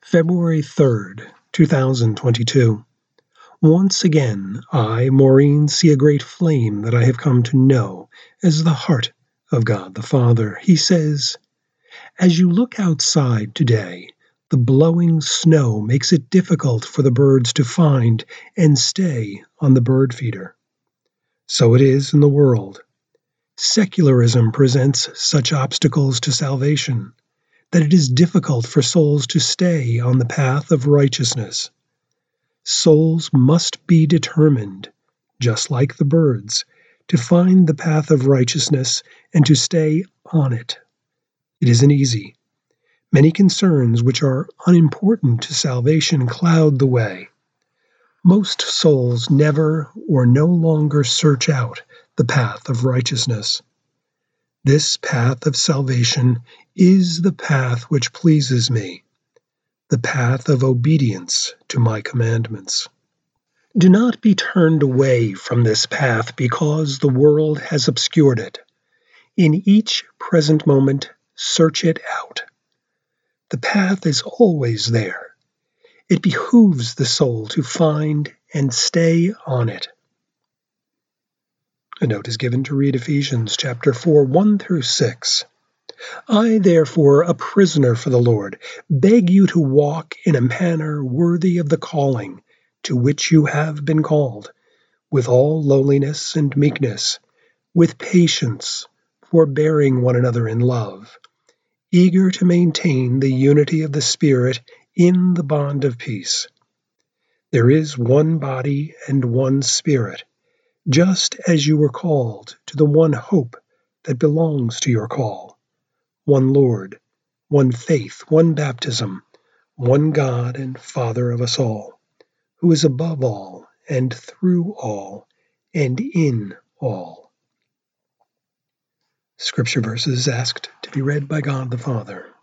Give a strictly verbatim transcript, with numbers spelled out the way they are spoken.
February third, two thousand twenty-two. Once again, I, Maureen, see a great flame that I have come to know as the heart of God the Father. He says, "As you look outside today, the blowing snow makes it difficult for the birds to find and stay on the bird feeder. So it is in the world. Secularism presents such obstacles to salvation that it is difficult for souls to stay on the path of righteousness. Souls must be determined, just like the birds, to find the path of righteousness and to stay on it. It isn't easy. Many concerns which are unimportant to salvation cloud the way. Most souls never or no longer search out the path of righteousness. This path of salvation is the path which pleases me, the path of obedience to my commandments. Do not be turned away from this path because the world has obscured it. In each present moment, search it out. The path is always there. It behooves the soul to find and stay on it." A note is given to read Ephesians chapter four, one through six. "I, therefore, a prisoner for the Lord, beg you to walk in a manner worthy of the calling to which you have been called, with all lowliness and meekness, with patience, forbearing one another in love, eager to maintain the unity of the Spirit in the bond of peace. There is one body and one Spirit, just as you were called to the one hope that belongs to your call, one Lord, one faith, one baptism, one God and Father of us all, who is above all and through all and in all." Scripture verses asked to be read by God the Father.